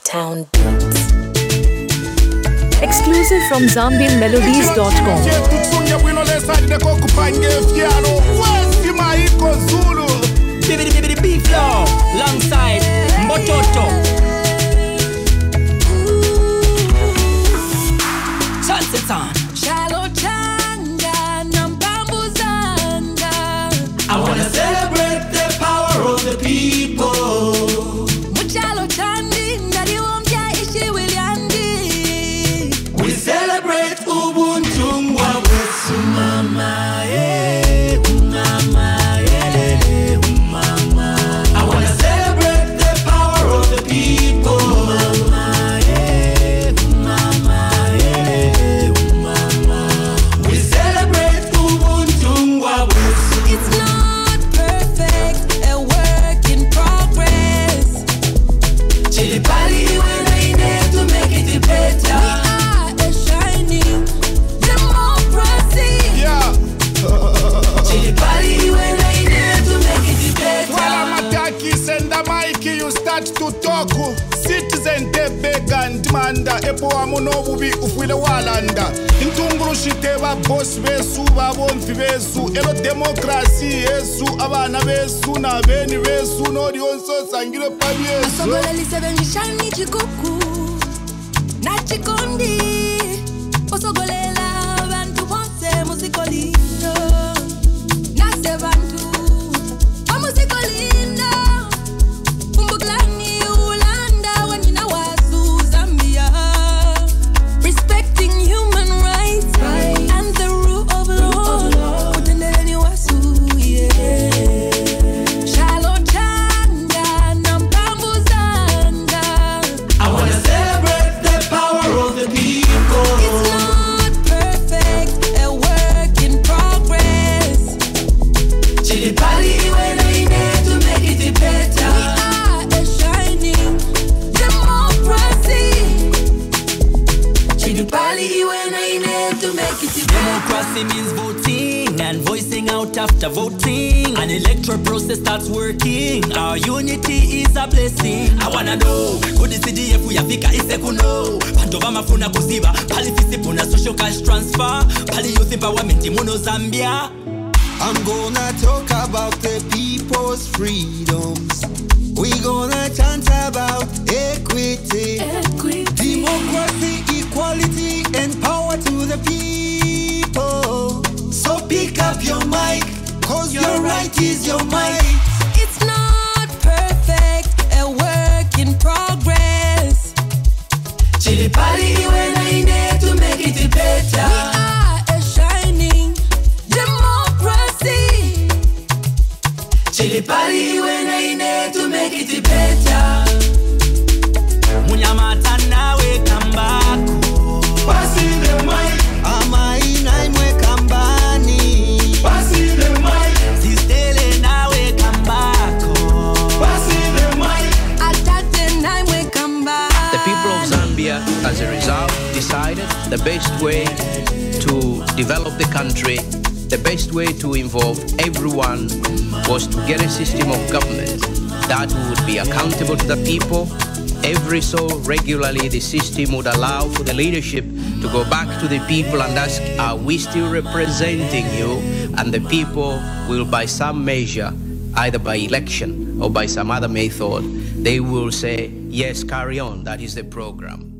Uptown Beats. Exclusive from ZambianMelodies.com. B-Flow, alongside Mbototo. Sunset. I wanna celebrate the power of the people. We celebrate Ubuntu Mwawesu Mama, eh, Mama, eh, Mama. I wanna celebrate the power of the people. Mama, eh, Mama, eh, Mama. We celebrate Ubuntu Mwawesu. It's not perfect, a work in progress. Chili Pali when I need to make it better. We are a shining democracy. Yeah. Chili Pali when I need to make it better. While Mataki send the mic, you start to talk. Citizen Tebega and Manda, Epo Amonobubi, Ufwile Walanda. Intunguru Shiteva, Boss Vesu, Babon Fivesu, Elo Democracy, Esu, Abana Vesu, na Beni Vesu, no Dionso, Sangire Paviesu. Asogola lisebenji shani chikuku na chikondi. Osogolela bantu bonse musikolino na se bantu musikolino. Umbuklani ulanda wanina wasu Zambia. Respecting human rights and the rule of law. Utendeni wasu, yeah. Shalo changa na mpambu zanga. I wanna celebrate the power of the people. It's not perfect, a work in progress. Chili Pali when I need to make it better. We are a shining democracy. Chili Pali when I need to make it better. Democracy means voting and voicing out after voting. An electoral process starts working. Our unity is a blessing. I wanna know, could the CDF we Africa is kuno? Pantova mafuna kuziba, pali fisipuna social cash transfer, pali youth empowerment mono Zambia. I'm gonna talk about the people's freedoms. We gonna chant about equity, democracy, equality, and power to the people. So pick up your mic, cause your right is your mic. It's not perfect, a work in progress. Chili Pali when I need to make it better. We are a shining democracy. Chili Pali when I need to make it better. Munyamata nawe kambako. Passing the mic. Ama inaimwe kambani. Passing the mic. Sistele nawe kambako. Passing the mic. Atate na mwe kamba. The people of Zambia, as a result, decided the best way to develop the country, the best way to involve everyone was to get a system of government that would be accountable to the people. Every so regularly, the system would allow for the leadership to go back to the people and ask, are we still representing you? And the people will, by some measure, either by election or by some other method, they will say, yes, carry on. That is the program.